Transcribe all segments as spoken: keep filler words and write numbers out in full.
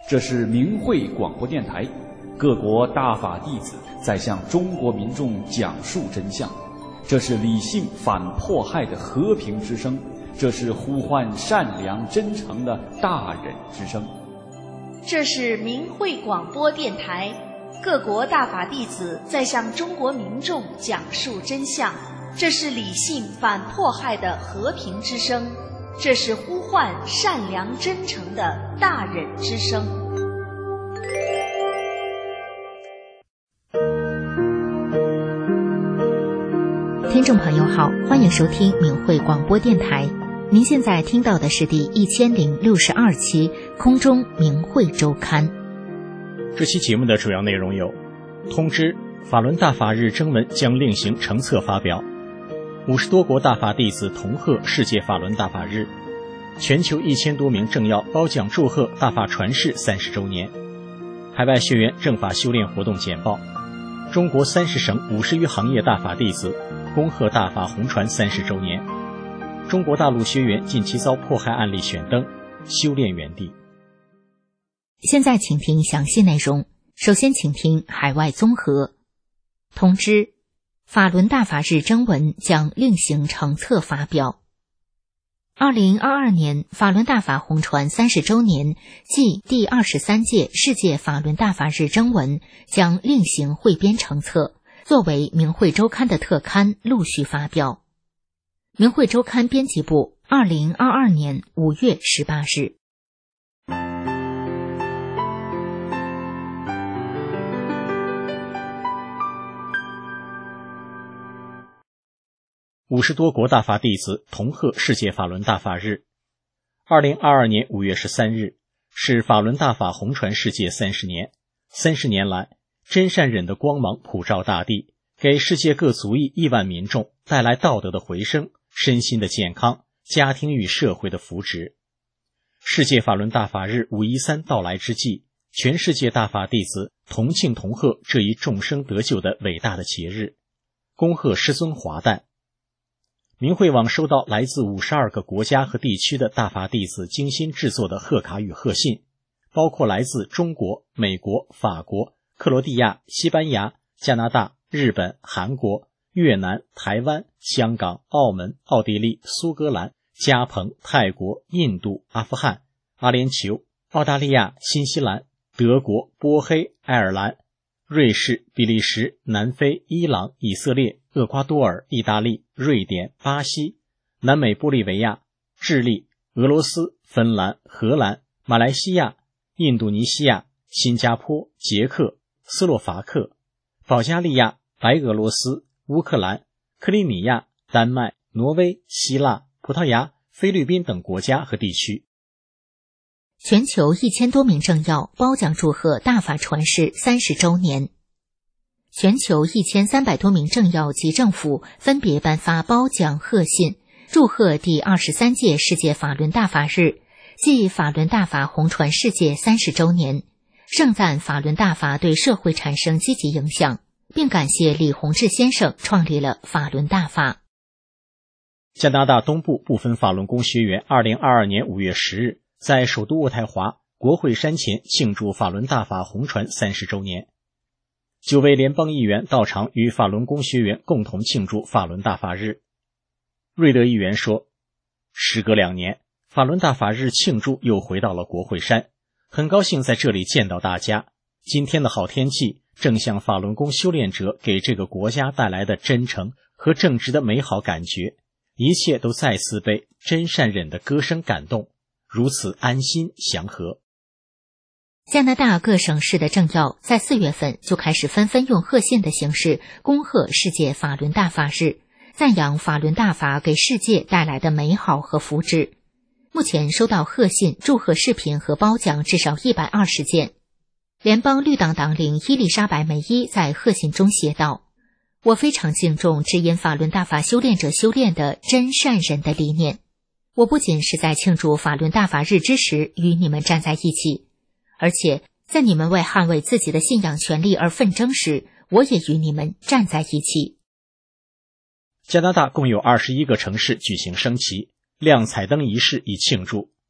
这是明慧广播电台，各国大法弟子在向中国民众讲述真相。这是理性反迫害的和平之声，这是呼唤善良真诚的大忍之声。 这是明慧广播电台，各国大法弟子在向中国民众讲述真相。这是理性反迫害的和平之声，这是呼唤善良真诚的大忍之声。 听众朋友好，欢迎收听明慧广播电台。您现在听到的是第一千零六十二期空中明慧周刊。 这期节目的主要内容有：通知，法轮大法日征文将另行成册发表；五十多国大法弟子同贺世界法轮大法日；全球一千多名政要褒奖祝贺大法传世三十周年；海外学员正法修炼活动简报；中国三十省五十余行业大法弟子恭贺大法红传三十周年；中国大陆学员近期遭迫害案例选灯，修炼原地。 现在请听详细内容。首先请听海外综合。通知，法轮大法日征文将另行成册发表。二零二二年法轮大法红传三十周年暨第二十三届世界法轮大法日征文将另行汇编成册，作为明慧周刊的特刊陆续发表。明慧周刊编辑部二零二二年五月十八日。 五十多国大法弟子同贺世界法轮大法日。二零二二年五月十三日是法轮大法红传世界三十年。三十年来，真善忍的光芒普照大地，给世界各族裔亿万民众带来道德的回升、身心的健康、家庭与社会的福祉。世界法轮大法日五一三到来之际，全世界大法弟子同庆同贺这一众生得救的伟大的节日，恭贺师尊华诞。明慧网收到来自五十二个国家和地区的大法弟子精心制作的贺卡与贺信，包括来自中国、美国、法国、克罗地亚、西班牙、加拿大、日本、韩国、越南、台湾、香港、澳门、奥地利、苏格兰、加蓬、泰国、印度、阿富汗、阿联酋、澳大利亚、新西兰、德国、波黑、爱尔兰、瑞士、比利时、南非、伊朗、以色列、厄瓜多尔、意大利、瑞典、巴西、南美玻利维亚、智利、俄罗斯、芬兰、荷兰、马来西亚、印度尼西亚、新加坡、捷克、斯洛伐克、保加利亚、白俄罗斯、乌克兰、克里米亚、丹麦、挪威、希腊、葡萄牙、菲律宾等国家和地区。 全球一千多名政要褒奖祝贺大法传世三十周年。全球一千三百多名政要及政府分别颁发褒奖贺信，祝贺第二十三届世界法轮大法日暨法轮大法红传世界三十周年，盛赞法轮大法对社会产生积极影响，并感谢李洪志先生创立了法轮大法。 加拿大东部部分法轮功学员二零二二年五月十日在首都渥太华国会山前庆祝法轮大法红传三十周年。九位联邦议员到场与法轮功学员共同庆祝法轮大法日。瑞德议员说，时隔两年，法轮大法日庆祝又回到了国会山，很高兴在这里见到大家。今天的好天气正像法轮功修炼者给这个国家带来的真诚和正直的美好感觉，一切都再次被真善忍的歌声感动，如此安心祥和。 加拿大各省市的政要在四月份就开始纷纷用贺信的形式恭贺世界法轮大法日，赞扬法轮大法给世界带来的美好和福祉。目前收到贺信、祝贺视频和褒奖至少一百二十件。联邦绿党党领伊丽莎白梅伊在贺信中写道：我非常敬重指引法轮大法修炼者修炼的真善忍的理念。我不仅是在庆祝法轮大法日之时与你们站在一起，而且在你们为捍卫自己的信仰权利而奋争时，我也与你们站在一起。 加拿大共有二十一个城市举行升旗、亮彩灯仪式以庆祝。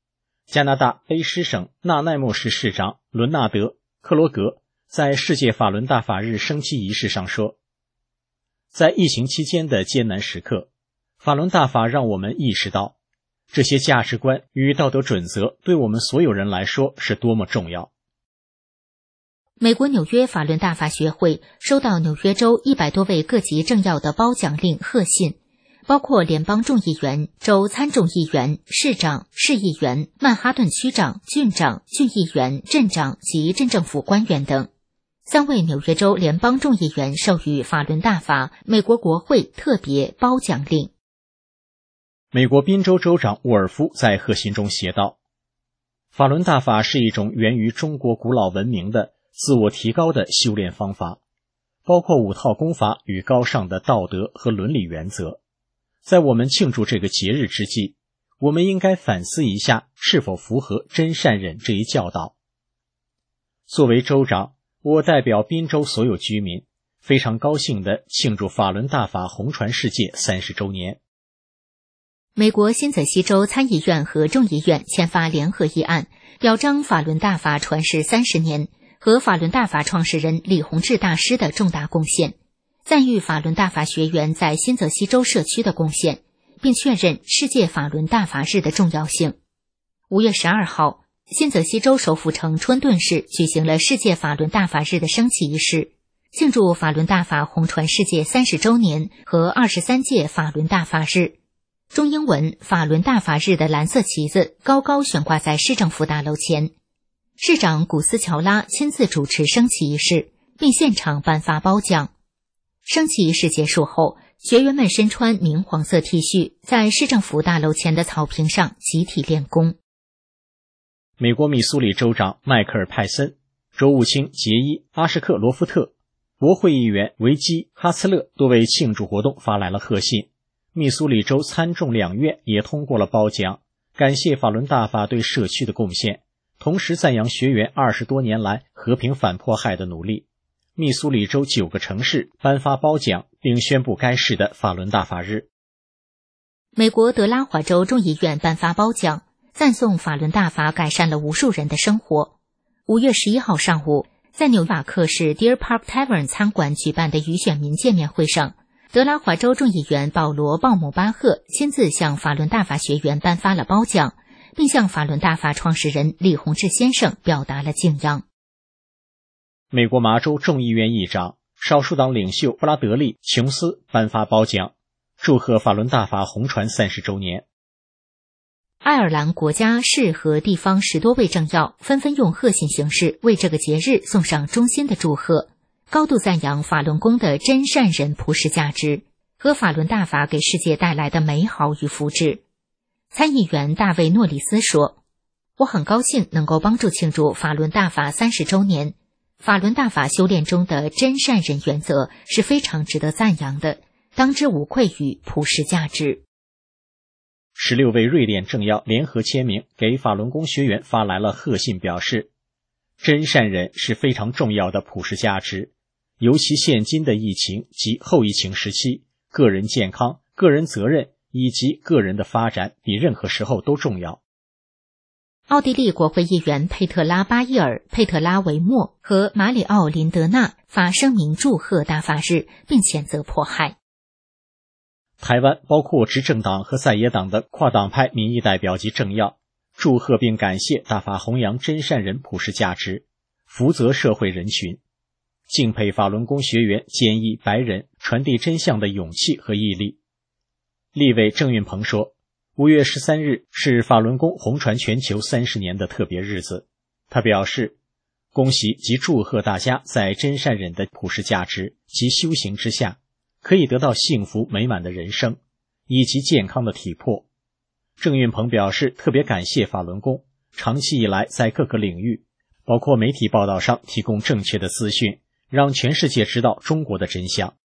加拿大卑诗省纳奈莫市市长伦纳德·克罗格在世界法轮大法日升旗仪式上说，在疫情期间的艰难时刻，法轮大法让我们意识到，这些价值观与道德准则对我们所有人来说是多么重要。 美国纽约法轮大法学会收到纽约州一百多位各级政要的褒奖令贺信，包括联邦众议员、州参众议员、市长、市议员、曼哈顿区长、郡长、郡议员、镇长及镇政府官员等。三位纽约州联邦众议员授予法轮大法美国国会特别褒奖令。 美国宾州州长沃尔夫在贺信中写道，法轮大法是一种源于中国古老文明的自我提高的修炼方法，包括五套功法与高尚的道德和伦理原则。在我们庆祝这个节日之际，我们应该反思一下是否符合真善忍这一教导。作为州长，我代表宾州所有居民，非常高兴地庆祝法轮大法红传世界三十周年。 美国新泽西州参议院和众议院签发联合议案，表彰法轮大法传世三十年和法轮大法创始人李洪志大师的重大贡献，赞誉法轮大法学员在新泽西州社区的贡献，并确认世界法轮大法日的重要性。五月十二号，新泽西州首府城春顿市举行了世界法轮大法日的升旗仪式，庆祝法轮大法红传世界三十周年和二十三届法轮大法日。中英文法轮大法日的蓝色旗子高高悬挂在市政府大楼前，市长古斯乔拉亲自主持升旗仪式，并现场颁发褒奖。升旗仪式结束后，学员们身穿明黄色 T 恤，在市政府大楼前的草坪上集体练功。 美国密苏里州长迈克尔·派森、州务卿杰伊·阿什克罗夫特、国会议员维基·哈茨勒多为庆祝活动发来了贺信。密苏里州参众两院也通过了褒奖，感谢法轮大法对社区的贡献，同时赞扬学员二十多年来和平反迫害的努力。密苏里州九个城市颁发褒奖，并宣布该市的法轮大法日。 美国德拉华州众议院颁发褒奖，赞颂法轮大法改善了无数人的生活。五月十一号上午，在纽瓦克市 Deer Park Tavern 餐馆举办的与选民见面会上，德拉华州众议员保罗·鲍姆巴赫亲自向法轮大法学员颁发了褒奖，并向法轮大法创始人李洪志先生表达了敬仰。 美国麻州众议院议长、少数党领袖布拉德利·琼斯颁发褒奖，祝贺法轮大法红传三十周年。 爱尔兰国家市和地方十多位政要纷纷用贺信形式为这个节日送上衷心的祝贺，高度赞扬法轮功的真善忍普世价值和法轮大法给世界带来的美好与福祉。参议员大卫·诺里斯说，我很高兴能够帮助庆祝法轮大法三十周年。法轮大法修炼中的真善忍原则是非常值得赞扬的，当之无愧于普世价值。 十六位瑞典政要联合签名，给法轮功学员发来了贺信，表示真善忍是非常重要的普世价值，尤其现今的疫情及后疫情时期，个人健康、个人责任以及个人的发展比任何时候都重要。 奥地利国会议员佩特拉·巴伊尔、佩特拉·维莫和马里奥·林德纳发声明祝贺大法日，并谴责迫害。 台湾包括执政党和在野党的跨党派民意代表及政要祝贺并感谢大法弘扬真善忍普世价值，福泽社会人群，敬佩法轮功学员坚毅白忍传递真相的勇气和毅力。立委郑运鹏说，五月十三日是法轮功红传全球三十年的特别日子。他表示，恭喜及祝贺大家在真善忍的普世价值及修行之下，可以得到幸福美满的人生，以及健康的体魄。郑运鹏表示，特别感谢法轮功长期以来在各个领域，包括媒体报道上提供正确的资讯，让全世界知道中国的真相。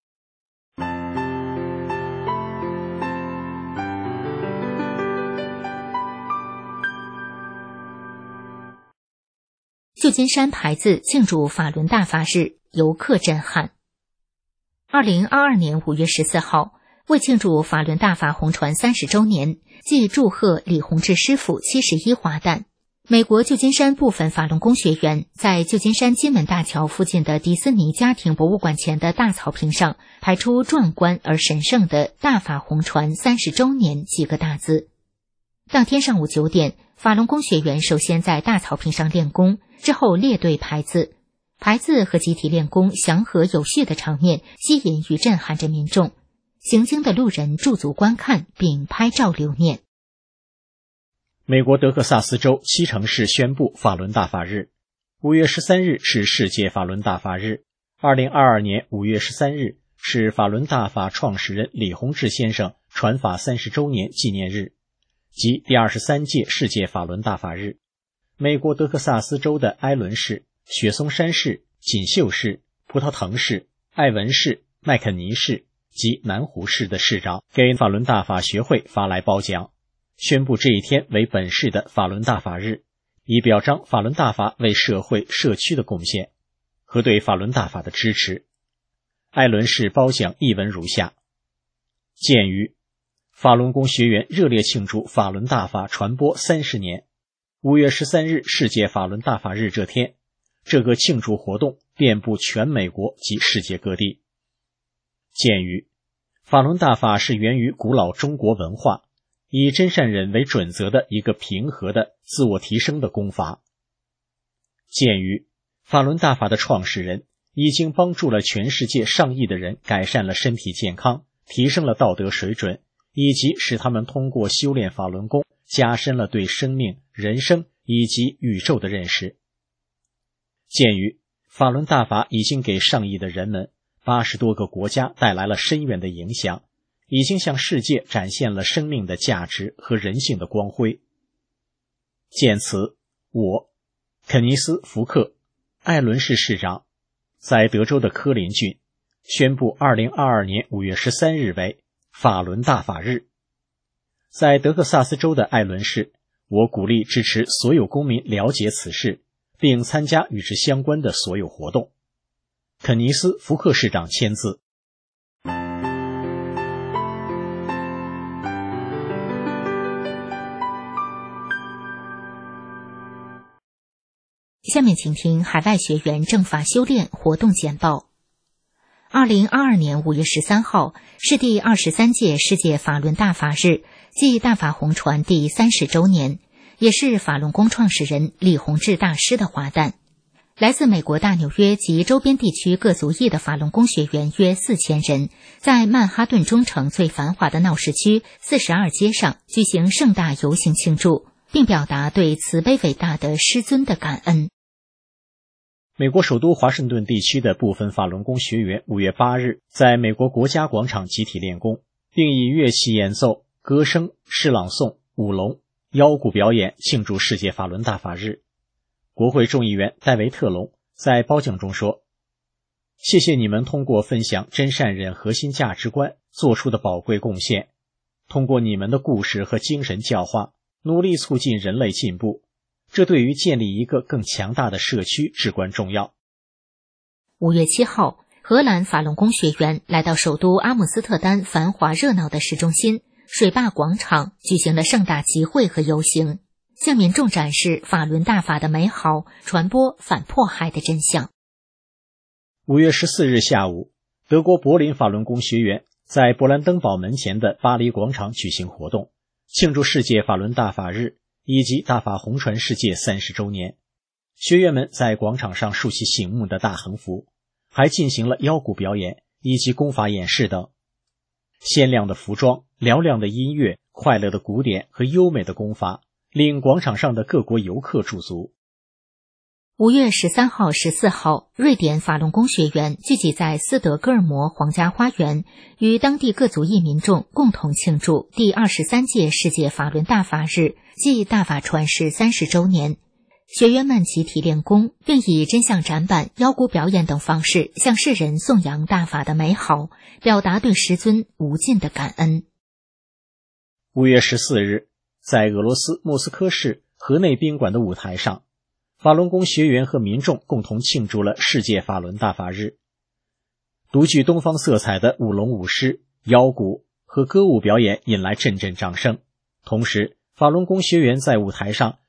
旧金山牌子庆祝法轮大法日，游客震撼。二零二二年五月十四号，为庆祝法轮大法红传三十周年，暨祝贺李洪志师傅七十一华诞， 美国旧金山部分法轮功学员在旧金山金门大桥附近的迪斯尼家庭博物馆前的大草坪上排出壮观而神圣的大法红传三十周年几个大字。当天上午九点，法轮功学员首先在大草坪上练功，之后列队排字。排字和集体练功祥和有序的场面吸引与震撼着民众，行经的路人驻足观看并拍照留念。 美国德克萨斯州七城市宣布法轮大法日。五月十三日是世界法轮大法日。二零二二年五月十三日是法轮大法创始人李洪志先生传法三十周年纪念日，即第二十三届世界法轮大法日。美国德克萨斯州的埃伦市、雪松山市、锦绣市、葡萄藤市、艾文市、麦肯尼市及南湖市的市长给法轮大法学会发来褒奖，宣布这一天为本市的法轮大法日，以表彰法轮大法为社会社区的贡献和对法轮大法的支持。艾伦市褒奖译文如下：鉴于法轮功学员热烈庆祝法轮大法传播三十年，五月十三日世界法轮大法日这天，这个庆祝活动遍布全美国及世界各地。鉴于法轮大法是源于古老中国文化，以真善忍为准则的一个平和的自我提升的功法。鉴于法轮大法的创始人已经帮助了全世界上亿的人改善了身体健康，提升了道德水准，以及使他们通过修炼法轮功加深了对生命、人生以及宇宙的认识。鉴于法轮大法已经给上亿的人们、八十多个国家带来了深远的影响，已经向世界展现了生命的价值和人性的光辉。鉴此，我肯尼斯·福克，艾伦市市长，在德州的科林郡，宣布二零二二年五月十三日为法轮大法日。在德克萨斯州的艾伦市，我鼓励支持所有公民了解此事，并参加与之相关的所有活动。肯尼斯·福克市长签字。 下面请听海外学员正法修炼活动简报。二零二二年五月十三号是第二十三届世界法轮大法日，即大法红传第三十周年，也是法轮功创始人李洪志大师的华诞。来自美国大纽约及周边地区各族裔的法轮功学员约四千人，在曼哈顿中城最繁华的闹市区四十二街上举行盛大游行庆祝，并表达对慈悲伟大的师尊的感恩。 美国首都华盛顿地区的部分法轮功学员五月八日在美国国家广场集体练功，并以乐器演奏、歌声、诗朗诵、舞龙、腰鼓表演庆祝世界法轮大法日。国会众议员戴维特龙在褒奖中说：谢谢你们通过分享真善忍核心价值观做出的宝贵贡献，通过你们的故事和精神教化，努力促进人类进步，这对于建立一个更强大的社区至关重要。 五月七号，荷兰法轮功学员来到首都阿姆斯特丹繁华热闹的市中心水坝广场，举行了盛大集会和游行，向民众展示法轮大法的美好，传播反迫害的真相。 五月十四日下午，德国柏林法轮功学员在勃兰登堡门前的巴黎广场举行活动，庆祝世界法轮大法日以及大法红传世界三十周年。学员们在广场上竖起醒目的大横幅，还进行了腰鼓表演以及功法演示等。鲜亮的服装、嘹亮的音乐、快乐的鼓点和优美的功法令广场上的各国游客驻足。 五月十三号、十四号，瑞典法轮功学员聚集在斯德哥尔摩皇家花园，与当地各族裔民众共同庆祝第二十三届世界法轮大法日，即大法传世三十周年。学员们集体练功，并以真相展板、腰鼓表演等方式向世人颂扬大法的美好，表达对师尊无尽的感恩。 五月十四日，在俄罗斯莫斯科市河内宾馆的舞台上，法轮功学员和民众共同庆祝了世界法轮大法日。独具东方色彩的舞龙舞狮、腰鼓和歌舞表演引来阵阵掌声，同时法轮功学员在舞台上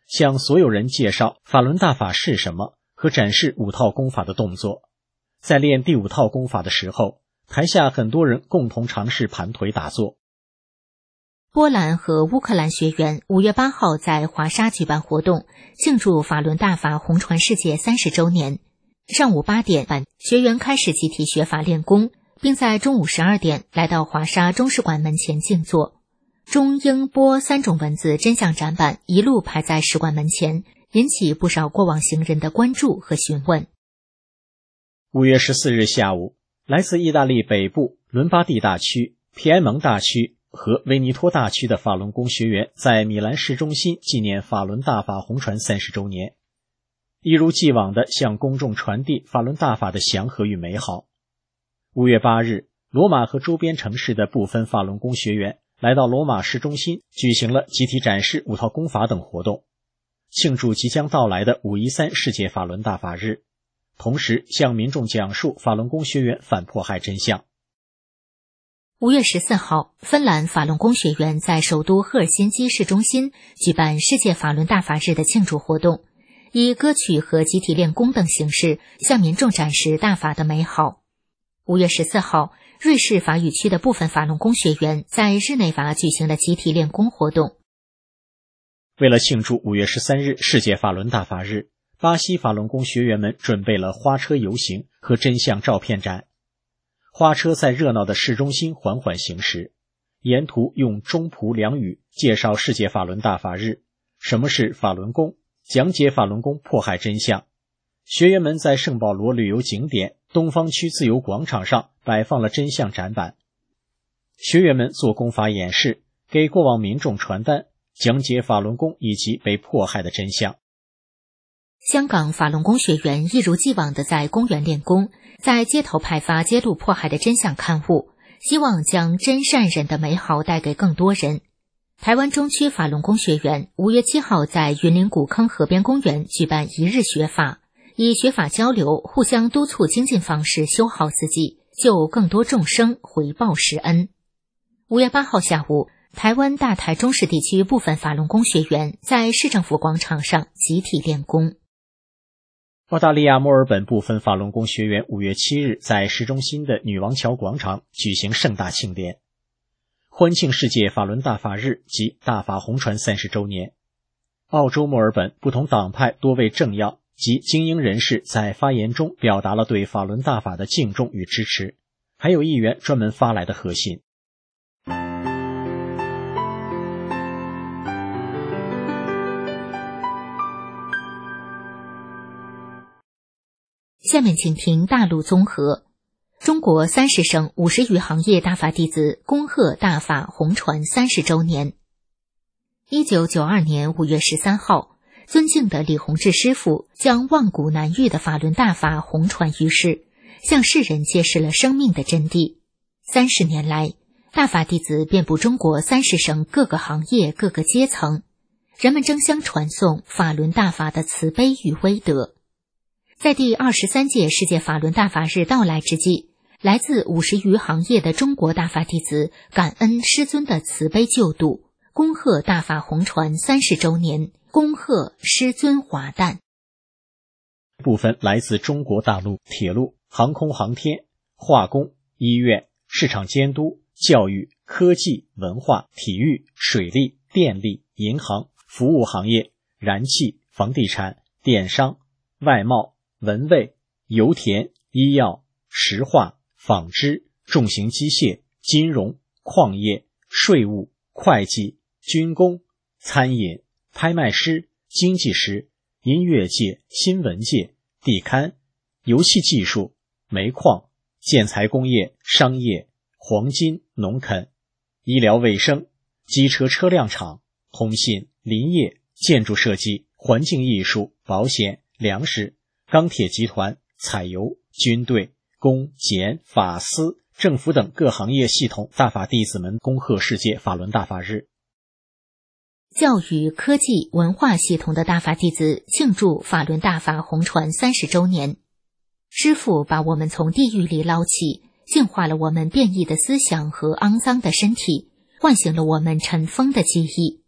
向所有人介绍法轮大法是什么和展示五套功法的动作。在练第五套功法的时候，台下很多人共同尝试盘腿打坐。 波兰和乌克兰学员五月八号在华沙举办活动，庆祝法轮大法红传世界三十周年。上午八点半，学员开始集体学法练功，并在中午十二点来到华沙中使馆门前静坐。中英波三种文字真相展板一路排在使馆门前，引起不少过往行人的关注和询问。 五月十四日下午，来自意大利北部伦巴第大区、皮埃蒙大区和维尼托大区的法轮功学员在米兰市中心纪念法轮大法红传三十周年，一如既往地向公众传递法轮大法的祥和与美好。五月八日，罗马和周边城市的部分法轮功学员来到罗马市中心，举行了集体展示五套功法等活动，庆祝即将到来的五一三世界法轮大法日，同时向民众讲述法轮功学员反迫害真相。 五月十四号，芬兰法轮功学员在首都赫尔辛基市中心举办世界法轮大法日的庆祝活动，以歌曲和集体练功等形式向民众展示大法的美好。五月十四号，瑞士法语区的部分法轮功学员在日内瓦举行了集体练功活动。 为了庆祝五月十三日世界法轮大法日，巴西法轮功学员们准备了花车游行和真相照片展。花车在热闹的市中心缓缓行驶，沿途用中葡两语介绍世界法轮大法日，什么是法轮功，讲解法轮功迫害真相。学员们在圣保罗旅游景点东方区自由广场上摆放了真相展板，学员们做功法演示，给过往民众传单，讲解法轮功以及被迫害的真相。 香港法轮功学员一如既往地在公园练功，在街头派发揭露迫害的真相刊物，希望将真善忍的美好带给更多人。台湾中区法轮功学员五月七号在云林古坑河边公园举办一日学法，以学法交流、互相督促精进方式修好自己，救更多众生，回报施恩。五月八号下午，台湾大台中市地区部分法轮功学员在市政府广场上集体练功。 澳大利亚墨尔本部分法轮功学员五月七日在市中心的女王桥广场举行盛大庆典，欢庆世界法轮大法日及大法红传三十周年。澳洲墨尔本不同党派多位政要及精英人士在发言中表达了对法轮大法的敬重与支持，还有议员专门发来的贺信。 下面请听大陆综合。中国三十省五十余行业大法弟子恭贺大法红传三十周年。一九九二年五月十三号，尊敬的李洪志师父将万古难遇的法轮大法红传于世，向世人揭示了生命的真谛。三十年来，大法弟子遍布中国三十省各个行业各个阶层，人们争相传颂法轮大法的慈悲与威德。在第二十三届世界法轮大法日到来之际，来自五十余行业的中国大法弟子感恩师尊的慈悲救度，恭贺大法红传三十周年，恭贺师尊华诞。 部分来自中国大陆铁路、航空航天、化工、医院、市场监督、教育、科技、文化、体育、水利、电力、银行、服务行业、燃气、房地产、电商、外贸、文卫、油田、医药、石化、纺织、重型机械、金融、矿业、税务、会计、军工、餐饮、拍卖师、经济师、音乐界、新闻界、地刊、游戏技术、煤矿、建材工业、商业、黄金、农垦、医疗卫生、机车车辆厂、通信、林业、建筑设计、环境艺术、保险、粮食、钢铁集团、采油、军队、公检、法司、政府等各行业系统大法弟子们恭贺世界法轮大法日。 教育、科技、文化系统的大法弟子庆祝法轮大法红传三十周年。师父把我们从地狱里捞起，净化了我们变异的思想和肮脏的身体，唤醒了我们尘封的记忆，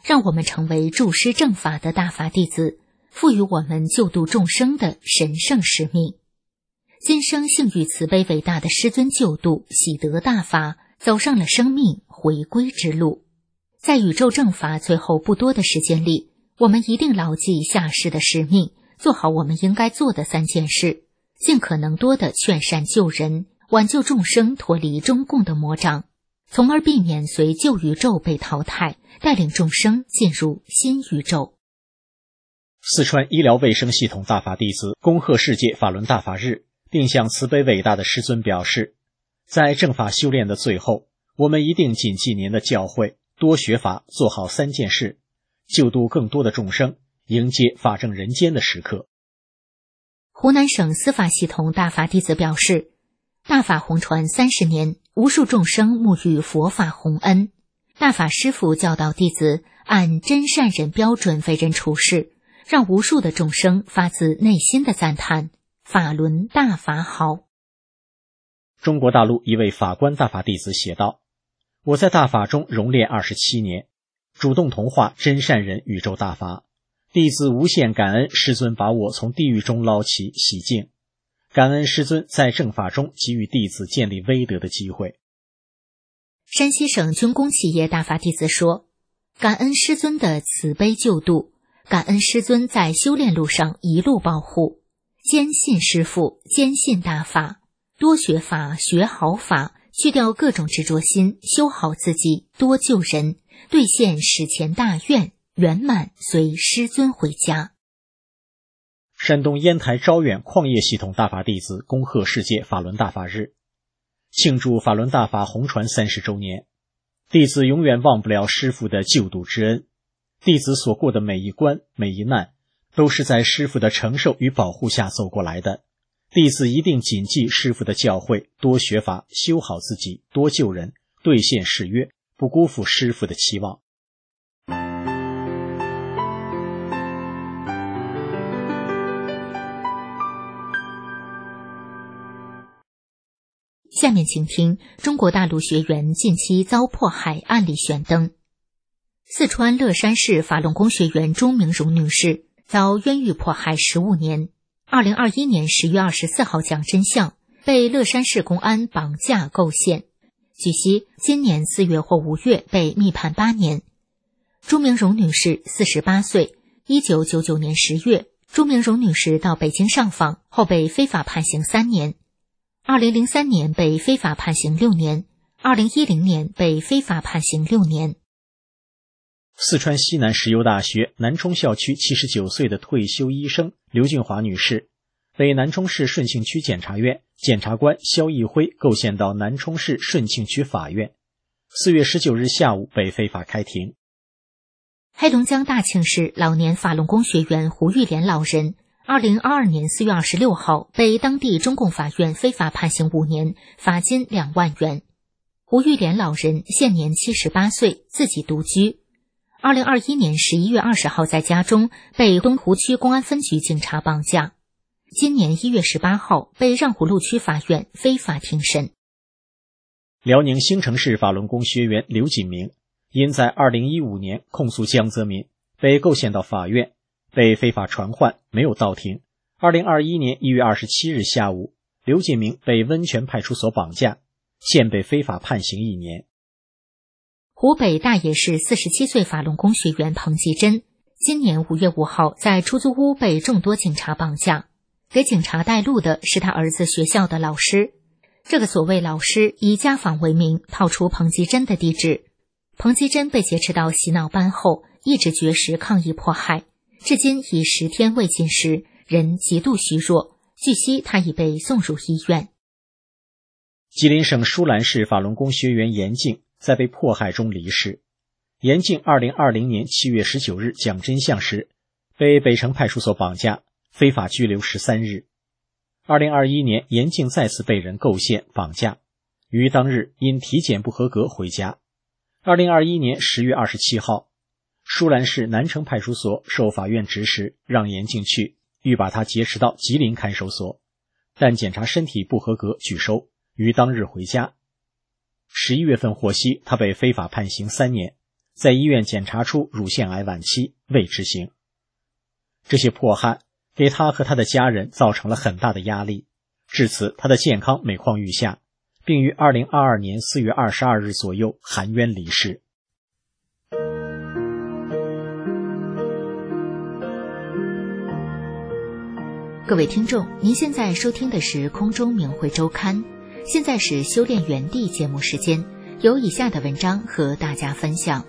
让我们成为助师正法的大法弟子，赋予我们救度众生的神圣使命。今生幸遇慈悲伟大的师尊救度，喜得大法，走上了生命回归之路。在宇宙正法最后不多的时间里，我们一定牢记下世的使命，做好我们应该做的三件事，尽可能多的劝善救人，挽救众生脱离中共的魔掌，从而避免随旧宇宙被淘汰，带领众生进入新宇宙。 四川医疗卫生系统大法弟子恭贺世界法轮大法日，并向慈悲伟大的师尊表示，在正法修炼的最后，我们一定谨记您的教诲，多学法，做好三件事，救度更多的众生，迎接法正人间的时刻。 湖南省司法系统大法弟子表示，大法弘传三十年，无数众生沐浴佛法洪恩，大法师父教导弟子按真善人标准为人处事，让无数的众生发自内心的赞叹法轮大法好。 中国大陆一位法官大法弟子写道，我在大法中熔炼二十七年，主动同化真善人宇宙大法，弟子无限感恩师尊把我从地狱中捞起洗净，感恩师尊在正法中给予弟子建立威德的机会。 山西省军工企业大法弟子说，感恩师尊的慈悲救度，感恩师尊在修炼路上一路保护，坚信师父，坚信大法，多学法，学好法，去掉各种执着心，修好自己，多救人，兑现史前大愿，圆满随师尊回家。 山东烟台招远矿业系统大法弟子恭贺世界法轮大法日，庆祝法轮大法弘传三十周年，弟子永远忘不了师父的救度之恩，弟子所过的每一关每一难，都是在师父的承受与保护下走过来的。弟子一定谨记师父的教诲，多学法，修好自己，多救人，兑现誓约，不辜负师父的期望。 下面请听中国大陆学员近期遭迫害案例选灯。四川乐山市法轮功学员朱明荣女士遭冤狱迫害十五年，二零二一年十月二十四号讲真相，被乐山市公安绑架构陷。据悉，今年四月或五月被密判八年。朱明荣女士四十八岁，一九九九年十月，朱明荣女士到北京上访后被非法判刑三年。二零零三年被非法判刑六年，二零一零年被非法判刑六年。 四川西南石油大学南充校区七十九岁的退休医生刘俊华女士，被南充市顺庆区检察院检察官肖义辉构陷到南充市顺庆区法院，四月十九日下午被非法开庭。 黑龙江大庆市老年法轮功学员胡玉莲老人二零二二年四月二十六号被当地中共法院非法判刑五年，罚金两万元。胡玉莲老人现年七十八岁，自己独居。二零二一年十一月二十号在家中被东湖区公安分局警察绑架，今年一月十八号被让湖路区法院非法庭审。 辽宁兴城市法轮功学员刘锦明因在二零一五年控诉江泽民，被构陷到法院，被非法传唤，没有到庭。二零二一年一月二十七日下午，刘锦明被温泉派出所绑架，现被非法判刑一年。 湖北大冶市四十七岁法轮功学员彭继珍，今年五月五号在出租屋被众多警察绑架，给警察带路的是他儿子学校的老师。这个所谓老师以家访为名套出彭继珍的地址。彭继珍被劫持到洗脑班后，一直绝食抗议迫害，至今已十天未进食，人极度虚弱。据悉，他已被送入医院。 吉林省舒兰市法轮功学员严静在被迫害中离世。严静二零二零年七月十九日讲真相时，被北城派出所绑架，非法拘留十三日。二零二一年，严静再次被人构陷绑架，于当日因体检不合格回家。二零二一年十月二十七号，舒兰市南城派出所受法院指使，让严静去，欲把他劫持到吉林看守所，但检查身体不合格拒收，于当日回家。十一月份获悉他被非法判刑三年， 在医院检查出乳腺癌晚期，未执行。这些迫害给他和他的家人造成了很大的压力，至此他的健康每况愈下，并于二零二二年四月二十二日左右含冤离世。 各位听众，您现在收听的是空中明慧周刊，现在是修炼原地节目时间，有以下的文章和大家分享。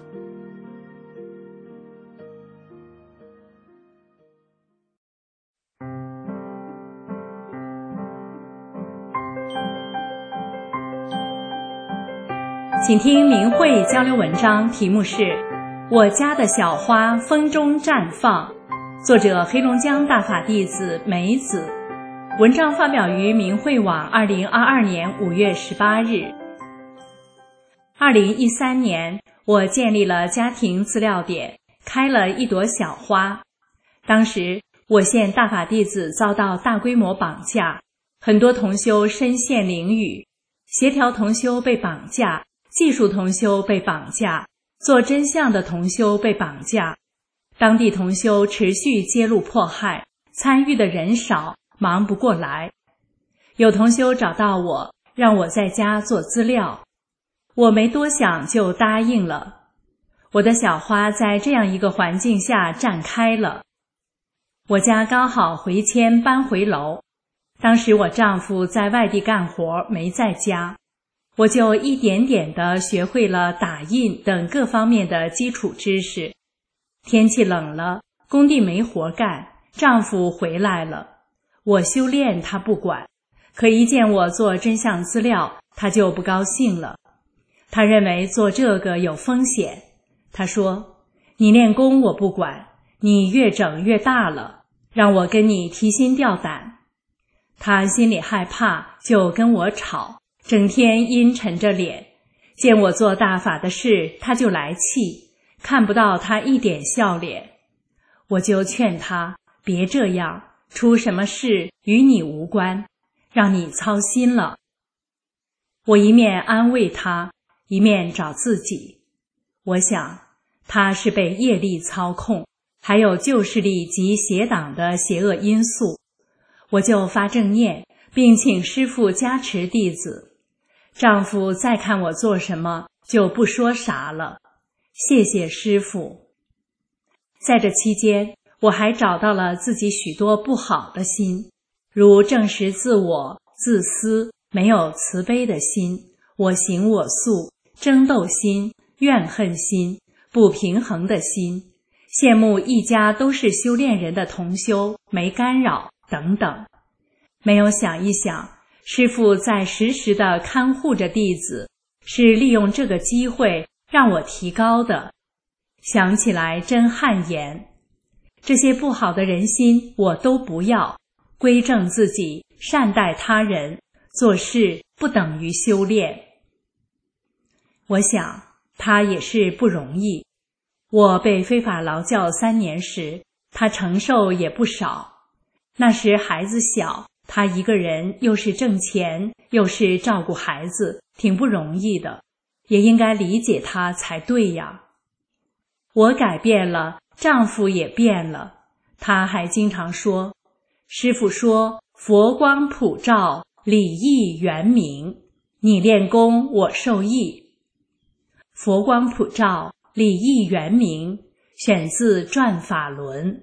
请听明慧交流文章，题目是《我家的小花风中绽放》，作者黑龙江大法弟子梅子。文章发表于明慧网二零二二年五月十八日。二零一三年，我建立了家庭资料点，开了一朵小花。当时我县大法弟子遭到大规模绑架，很多同修身陷囹圄，协调同修被绑架，技术同修被绑架，做真相的同修被绑架，当地同修持续揭露迫害，参与的人少，忙不过来。有同修找到我，让我在家做资料，我没多想就答应了。我的小花在这样一个环境下绽开了。我家刚好回迁搬回楼，当时我丈夫在外地干活，没在家，我就一点点地学会了打印等各方面的基础知识。天气冷了，工地没活干，丈夫回来了，我修炼他不管，可一见我做真相资料，他就不高兴了。他认为做这个有风险，他说：你练功我不管，你越整越大了，让我跟你提心吊胆。他心里害怕，就跟我吵，整天阴沉着脸，见我做大法的事，他就来气，看不到他一点笑脸。我就劝他别这样，出什么事与你无关，让你操心了。我一面安慰他，一面找自己。我想他是被业力操控，还有旧势力及邪党的邪恶因素。我就发正念，并请师父加持弟子。丈夫再看我做什么，就不说啥了。谢谢师父。在这期间，我还找到了自己许多不好的心，如证实自我、自私、没有慈悲的心、我行我素、争斗心、怨恨心、不平衡的心、羡慕一家都是修炼人的同修，没干扰等等。没有想一想，师父在时时地看护着弟子，是利用这个机会让我提高的。想起来真汗颜。这些不好的人心我都不要，归正自己，善待他人，做事不等于修炼。我想他也是不容易。我被非法劳教三年时，他承受也不少。那时孩子小，他一个人又是挣钱，又是照顾孩子，挺不容易的，也应该理解他才对呀。我改变了，丈夫也变了。他还经常说，师父说佛光普照，理义圆明，你练功我受益。佛光普照，理义圆明，选自转法轮。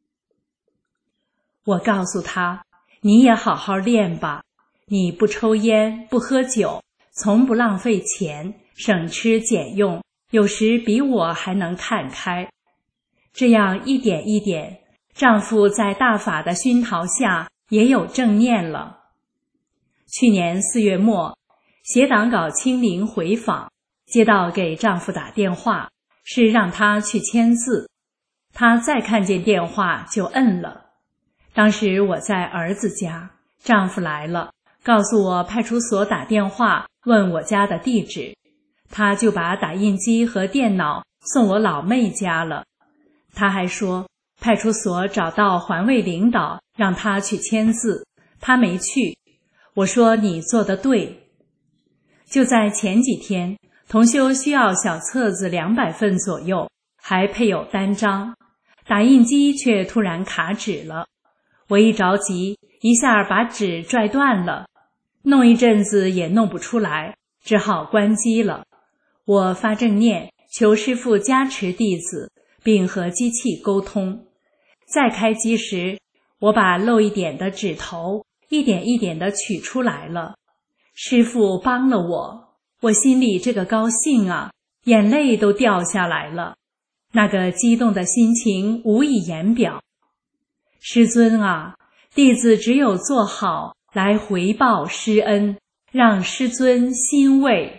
我告诉他，你也好好练吧，你不抽烟，不喝酒，从不浪费钱，省吃俭用，有时比我还能看开。这样一点一点，丈夫在大法的熏陶下也有正念了。去年四月末，邪党搞清零回访，接到给丈夫打电话，是让他去签字。他再看见电话就摁了。当时我在儿子家，丈夫来了，告诉我派出所打电话问我家的地址，他就把打印机和电脑送我老妹家了。他还说派出所找到环卫领导让他去签字，他没去。我说你做得对。就在前几天， 同修需要小册子两百份左右，还配有单张，打印机却突然卡纸了。我一着急，一下把纸拽断了，弄一阵子也弄不出来，只好关机了。我发正念，求师父加持弟子，并和机器沟通。再开机时，我把漏一点的纸头一点一点地取出来了。师父帮了我，我心里这个高兴啊，眼泪都掉下来了，那个激动的心情无以言表。师尊啊，弟子只有做好来回报师恩，让师尊欣慰。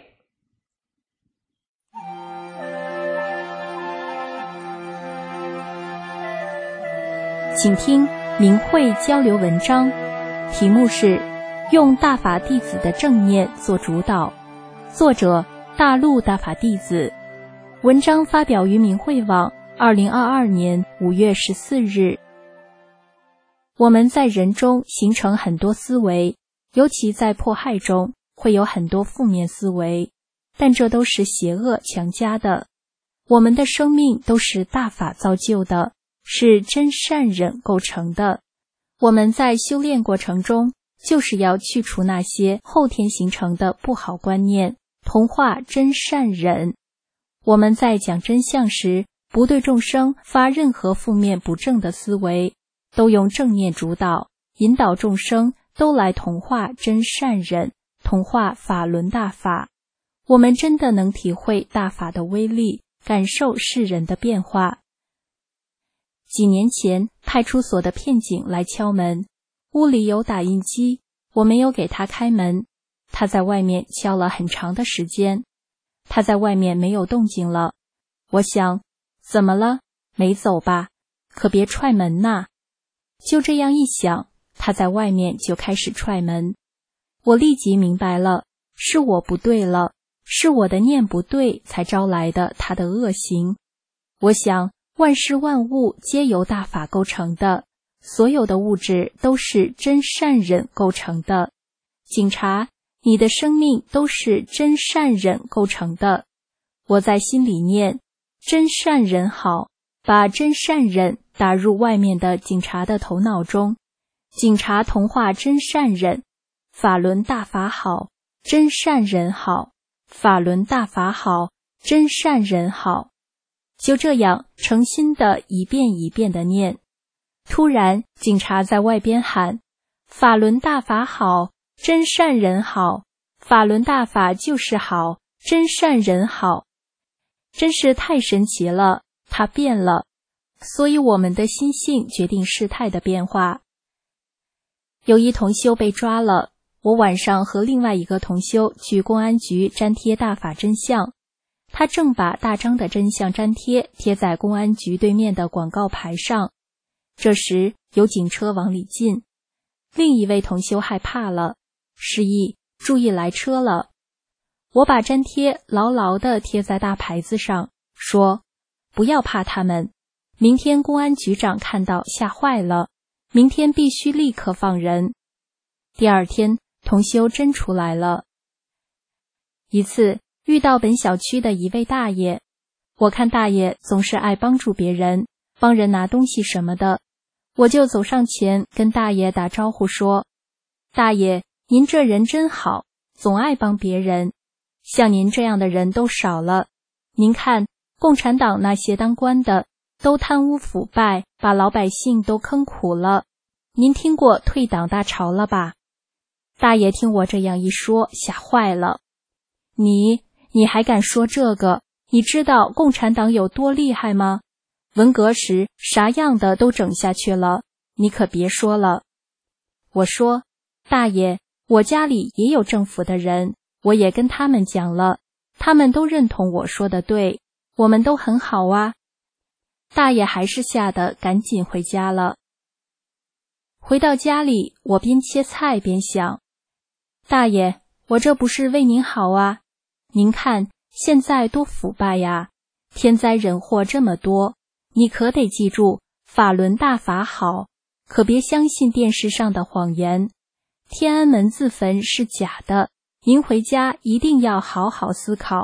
请听明慧交流文章，题目是用大法弟子的正念做主导，作者大陆大法弟子，文章发表于明慧网二零二二年五月十四日。我们在人中形成很多思维，尤其在迫害中会有很多负面思维，但这都是邪恶强加的。我们的生命都是大法造就的，是真善忍构成的。我们在修炼过程中，就是要去除那些后天形成的不好观念，同化真善忍。我们在讲真相时，不对众生发任何负面不正的思维，都用正念主导，引导众生都来同化真善忍，同化法轮大法。我们真的能体会大法的威力，感受世人的变化。几年前，派出所的片警来敲门，屋里有打印机，我没有给他开门，他在外面敲了很长的时间。他在外面没有动静了，我想，怎么了？没走吧？可别踹门呐！就这样一想，他在外面就开始踹门。我立即明白了，是我不对了，是我的念不对才招来的他的恶行。我想，万事万物皆由大法构成的，所有的物质都是真善忍构成的。警察，你的生命都是真善忍构成的。我在心里念，真善忍好，把真善忍打入外面的警察的头脑中。警察同化真善忍，法轮大法好，真善忍好，法轮大法好，真善忍好。就这样诚心的一遍一遍的念。突然警察在外边喊，法轮大法好，真善忍好，法轮大法就是好，真善忍好。真是太神奇了，它变了。所以我们的心性决定事态的变化。有一同修被抓了，我晚上和另外一个同修去公安局粘贴大法真相。他正把大张的真相粘贴贴在公安局对面的广告牌上。这时有警车往里进，另一位同修害怕了，示意注意来车了。我把粘贴牢牢地贴在大牌子上，说不要怕他们，明天公安局长看到吓坏了，明天必须立刻放人。第二天同修真出来了。一次遇到本小区的一位大爷，我看大爷总是爱帮助别人，帮人拿东西什么的，我就走上前跟大爷打招呼说，大爷，您这人真好，总爱帮别人，像您这样的人都少了。您看，共产党那些当官的都贪污腐败，把老百姓都坑苦了。您听过退党大潮了吧？大爷听我这样一说，吓坏了。你你还敢说这个？你知道共产党有多厉害吗？文革时啥样的都整下去了，你可别说了。我说，大爷，我家里也有政府的人，我也跟他们讲了，他们都认同我说的对，我们都很好啊。大爷还是吓得赶紧回家了。回到家里，我边切菜边想，大爷，我这不是为您好啊，您看现在多腐败呀，天灾人祸这么多，你可得记住，法轮大法好，可别相信电视上的谎言。天安门自焚是假的，您回家一定要好好思考，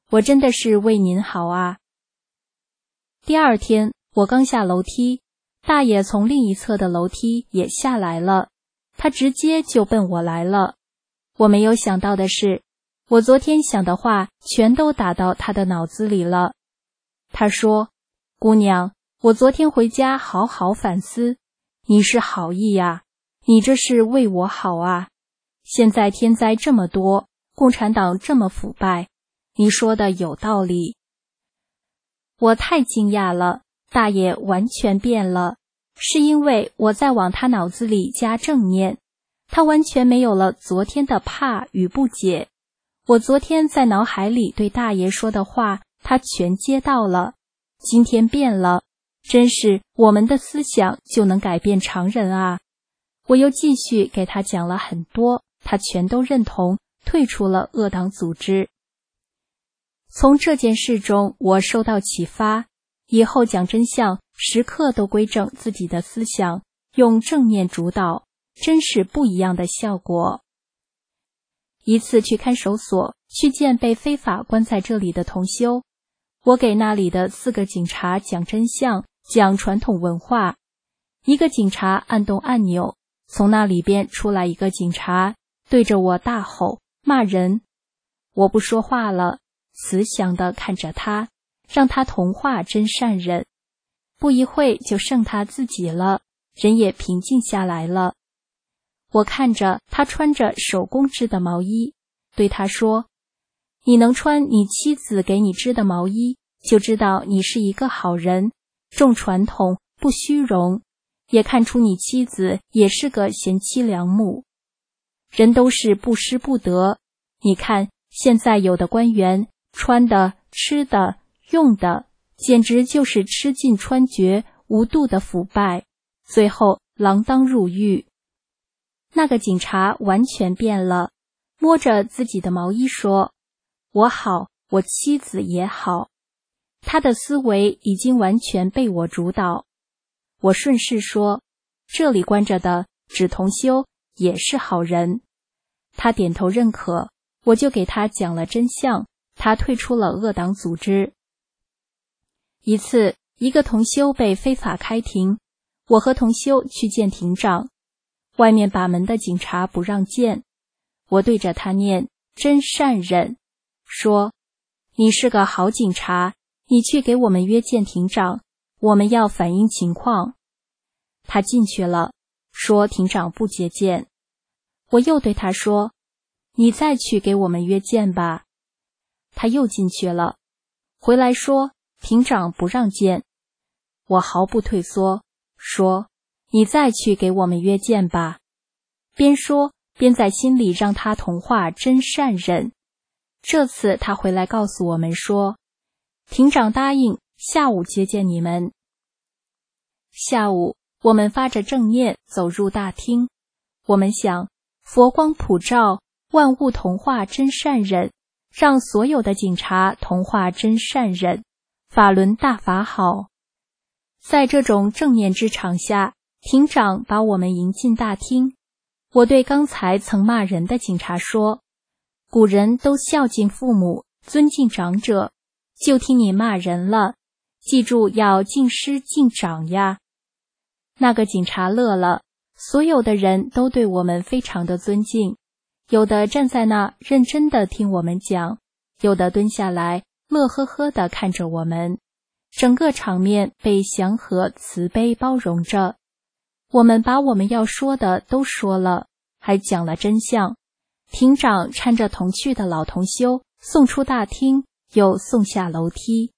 我真的是为您好啊。第二天，我刚下楼梯，大爷从另一侧的楼梯也下来了，他直接就奔我来了。我没有想到的是，我昨天想的话全都打到他的脑子里了。他说，姑娘，我昨天回家好好反思，你是好意呀，你这是为我好啊。现在天灾这么多，共产党这么腐败，你说的有道理。我太惊讶了，大爷完全变了，是因为我在往他脑子里加正念，他完全没有了昨天的怕与不解。我昨天在脑海里对大爷说的话，他全接到了。今天变了，真是我们的思想就能改变常人啊。我又继续给他讲了很多，他全都认同，退出了恶党组织。从这件事中我受到启发，以后讲真相时刻都规正自己的思想，用正念主导，真是不一样的效果。一次去看守所，去见被非法关在这里的同修，我给那里的四个警察讲真相，讲传统文化。一个警察按动按钮，从那里边出来一个警察，对着我大吼骂人。我不说话了，慈祥地看着他，让他同化真善忍。不一会就剩他自己了，人也平静下来了。我看着他穿着手工织的毛衣，对他说，你能穿你妻子给你织的毛衣，就知道你是一个好人，重传统不虚荣，也看出你妻子也是个贤妻良母。人都是不失不得，你看现在有的官员穿的、吃的、用的，简直就是吃尽穿绝，无度的腐败，最后锒铛入狱。那个警察完全变了，摸着自己的毛衣说，我好，我妻子也好。他的思维已经完全被我主导。我顺势说，这里关着的指同修也是好人。他点头认可，我就给他讲了真相，他退出了恶党组织。一次，一个同修被非法开庭，我和同修去见庭长，外面把门的警察不让见。我对着他念真善忍，说，你是个好警察，你去给我们约见庭长，我们要反映情况。他进去了，说庭长不接见。我又对他说，你再去给我们约见吧。他又进去了，回来说庭长不让见。我毫不退缩，说，你再去给我们约见吧。边说边在心里让他同化真善忍。这次他回来告诉我们说，庭长答应下午接见你们。下午我们发着正念走入大厅，我们想，佛光普照，万物同化真善忍，让所有的警察同化真善忍，法轮大法好。在这种正念之场下，庭长把我们迎进大厅。我对刚才曾骂人的警察说，古人都孝敬父母，尊敬长者，就听你骂人了，记住要敬师敬长呀。那个警察乐了，所有的人都对我们非常的尊敬，有的站在那认真的听我们讲，有的蹲下来乐呵呵地看着我们，整个场面被祥和慈悲包容着。我们把我们要说的都说了，还讲了真相。庭长搀着同去的老同修送出大厅，又送下楼梯。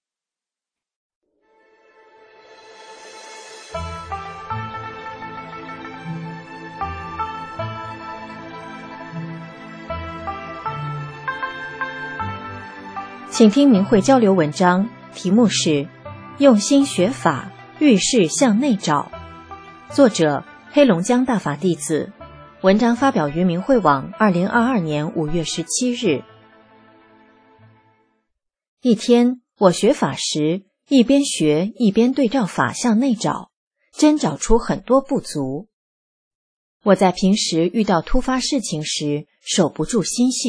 请听明慧交流文章，题目是用心学法，遇事向内找，作者黑龙江大法弟子，文章发表于明慧网二零二二年五月十七日。一天，我学法时，一边学一边对照法向内找，真找出很多不足。我在平时遇到突发事情时，守不住心性，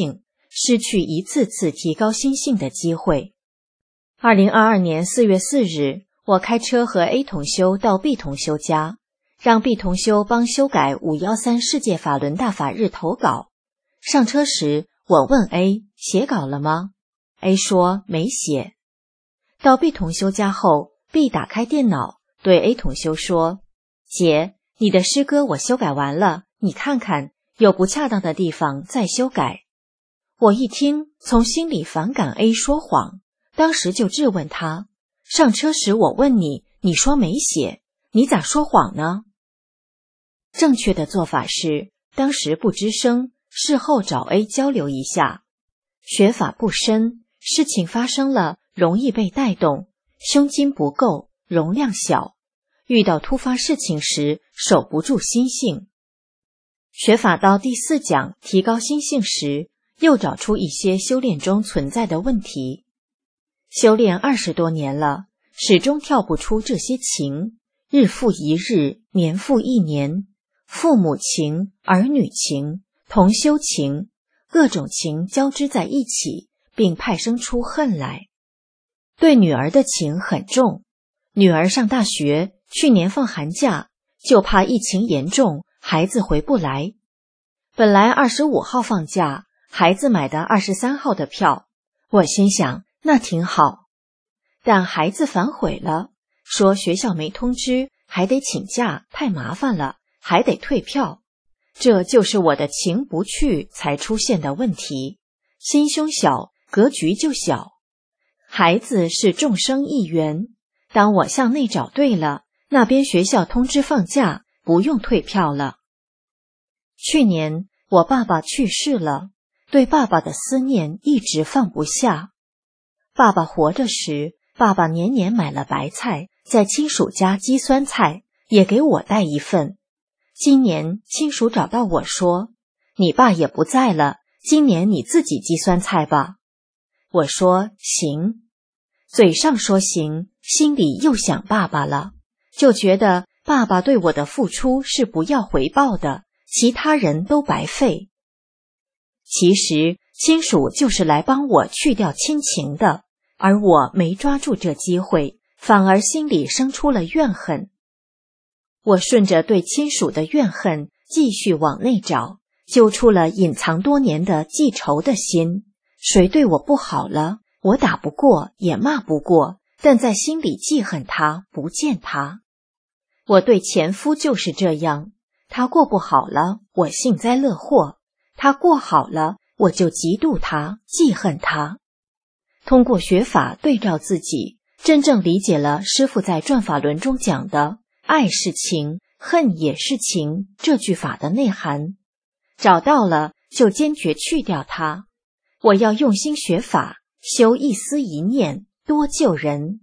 失去一次次提高心性的机会。二零二二年四月四日，我开车和 A 同修到 B 同修家，让 B 同修帮修改五一三世界法轮大法日投稿。上车时，我问 A 写稿了吗？ A 说没写。到 B 同修家后， B 打开电脑对 A 同修说，姐，你的诗歌我修改完了，你看看，有不恰当的地方再修改。我一听，从心里反感 A 说谎，当时就质问他，上车时我问你，你说没写，你咋说谎呢？正确的做法是，当时不吱声，事后找 A 交流一下。学法不深，事情发生了，容易被带动，胸襟不够，容量小，遇到突发事情时守不住心性。学法到第四讲提高心性时，又找出一些修炼中存在的问题。修炼二十多年了，始终跳不出这些情，日复一日，年复一年，父母情、儿女情、同修情，各种情交织在一起，并派生出恨来。对女儿的情很重，女儿上大学，去年放寒假，就怕疫情严重，孩子回不来。本来二十五号放假，孩子买的二十三号的票，我心想那挺好。但孩子反悔了，说学校没通知，还得请假，太麻烦了，还得退票。这就是我的情不去才出现的问题，心胸小，格局就小。孩子是众生一员，当我向内找对了，那边学校通知放假，不用退票了。去年我爸爸去世了，对爸爸的思念一直放不下。爸爸活着时，爸爸年年买了白菜，在亲属家积酸菜，也给我带一份。今年亲属找到我说，你爸也不在了，今年你自己积酸菜吧。我说行，嘴上说行，心里又想爸爸了，就觉得爸爸对我的付出是不要回报的，其他人都白费。其实亲属就是来帮我去掉亲情的，而我没抓住这机会，反而心里生出了怨恨。我顺着对亲属的怨恨继续往内找，揪出了隐藏多年的记仇的心。谁对我不好了，我打不过也骂不过，但在心里记恨他，不见他。我对前夫就是这样，他过不好了，我幸灾乐祸，他过好了，我就嫉妒他，记恨他。通过学法对照自己，真正理解了师父在转法轮中讲的爱是情，恨也是情这句法的内涵，找到了就坚决去掉它。我要用心学法，修一思一念，多救人。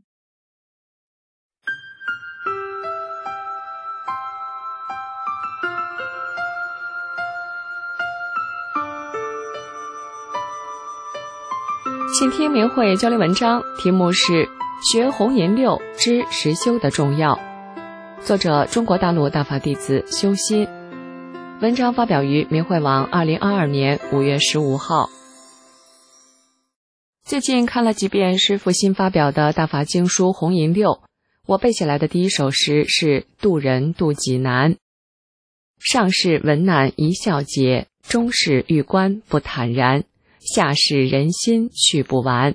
请听明慧交流文章，题目是《学红银六知实修的重要》，作者中国大陆大法弟子修心。文章发表于明慧网二零二二年五月十五号。最近看了几遍师父新发表的大法经书红银六，我背起来的第一首诗是渡人渡己难。上士闻难一笑解，中士遇关不坦然，下士人心去不完。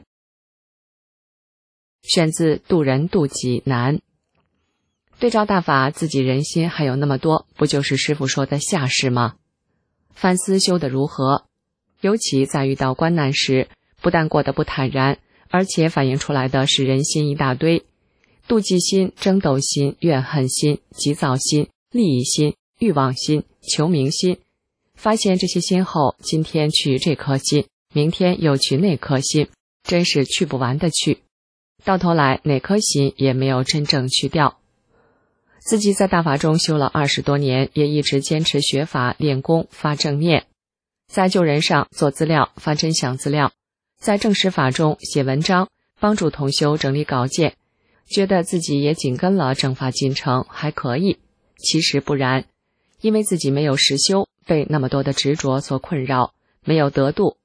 选自渡人渡己难。对照大法，自己人心还有那么多，不就是师父说的下士吗？反思修得如何，尤其在遇到关难时，不但过得不坦然，而且反映出来的是人心一大堆，妒忌心、争斗心、怨恨心、急躁心、利益心、欲望心、求名心。发现这些心后，今天去这颗心，明天又去那颗心，真是去不完的去，到头来哪颗心也没有真正去掉。自己在大法中修了二十多年，也一直坚持学法练功发正念，在救人上做资料发真想资料，在正实法中写文章，帮助同修整理稿件，觉得自己也紧跟了正法进程，还可以。其实不然，因为自己没有实修，被那么多的执着所困扰，没有得度，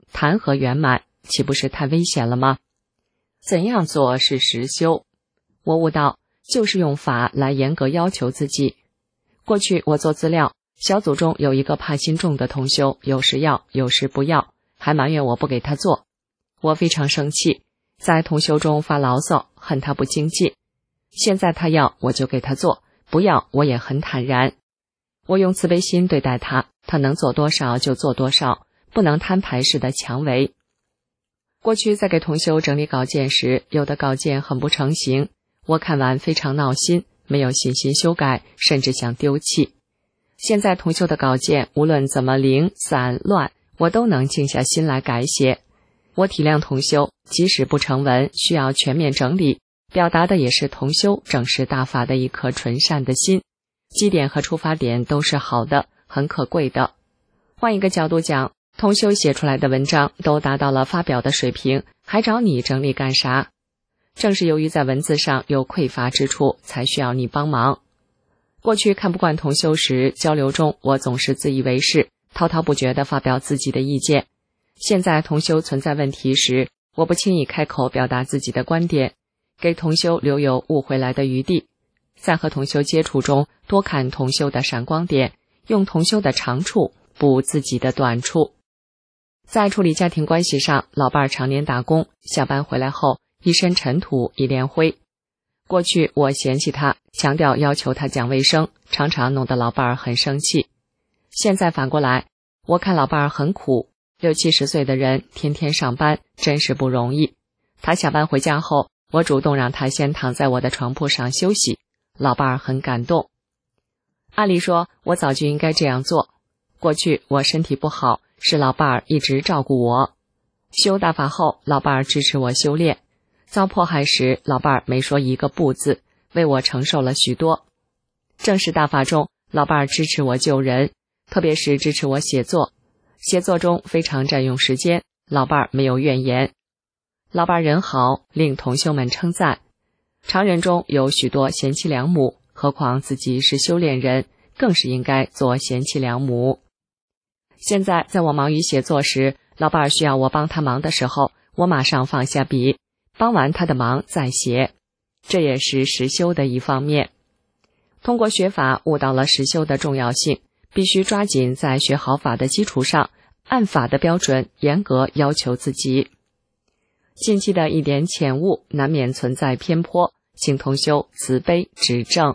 谈何圆满，岂不是太危险了吗？怎样做是实修？我悟到，就是用法来严格要求自己。过去我做资料，小组中有一个怕心重的同修，有时要，有时不要，还埋怨我不给他做。我非常生气，在同修中发牢骚，恨他不精进。现在他要，我就给他做，不要，我也很坦然。我用慈悲心对待他，他能做多少就做多少，不能摊牌式的强为。过去在给同修整理稿件时，有的稿件很不成形，我看完非常闹心，没有信心修改，甚至想丢弃。现在同修的稿件无论怎么零散乱，我都能静下心来改写。我体谅同修，即使不成文，需要全面整理，表达的也是同修正视大法的一颗纯善的心，基点和出发点都是好的，很可贵的。换一个角度讲，同修写出来的文章都达到了发表的水平，还找你整理干啥？正是由于在文字上有匮乏之处，才需要你帮忙。过去看不惯同修时，交流中我总是自以为是，滔滔不绝地发表自己的意见。现在同修存在问题时，我不轻易开口表达自己的观点，给同修留有误会来的余地。在和同修接触中，多看同修的闪光点，用同修的长处补自己的短处。在处理家庭关系上，老伴儿常年打工，下班回来后一身尘土一脸灰。过去我嫌弃他，强调要求他讲卫生，常常弄得老伴儿很生气。现在反过来，我看老伴儿很苦，六七十岁的人天天上班，真是不容易。他下班回家后，我主动让他先躺在我的床铺上休息，老伴儿很感动。按理说我早就应该这样做，过去我身体不好，是老伴儿一直照顾我。修大法后，老伴儿支持我修炼，遭迫害时，老伴儿没说一个不字，为我承受了许多。正式大法中，老伴儿支持我救人，特别是支持我写作，写作中非常占用时间，老伴儿没有怨言。老伴儿人好，令同修们称赞。常人中有许多贤妻良母，何况自己是修炼人，更是应该做贤妻良母。现在在我忙于写作时，老伴儿需要我帮他忙的时候，我马上放下笔，帮完他的忙再写，这也是实修的一方面。通过学法悟到了实修的重要性，必须抓紧在学好法的基础上，按法的标准严格要求自己。近期的一点浅悟难免存在偏颇，请同修慈悲指正。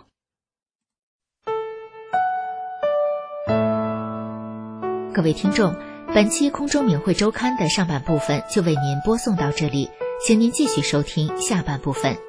各位听众，本期空中明慧周刊的上半部分就为您播送到这里，请您继续收听下半部分。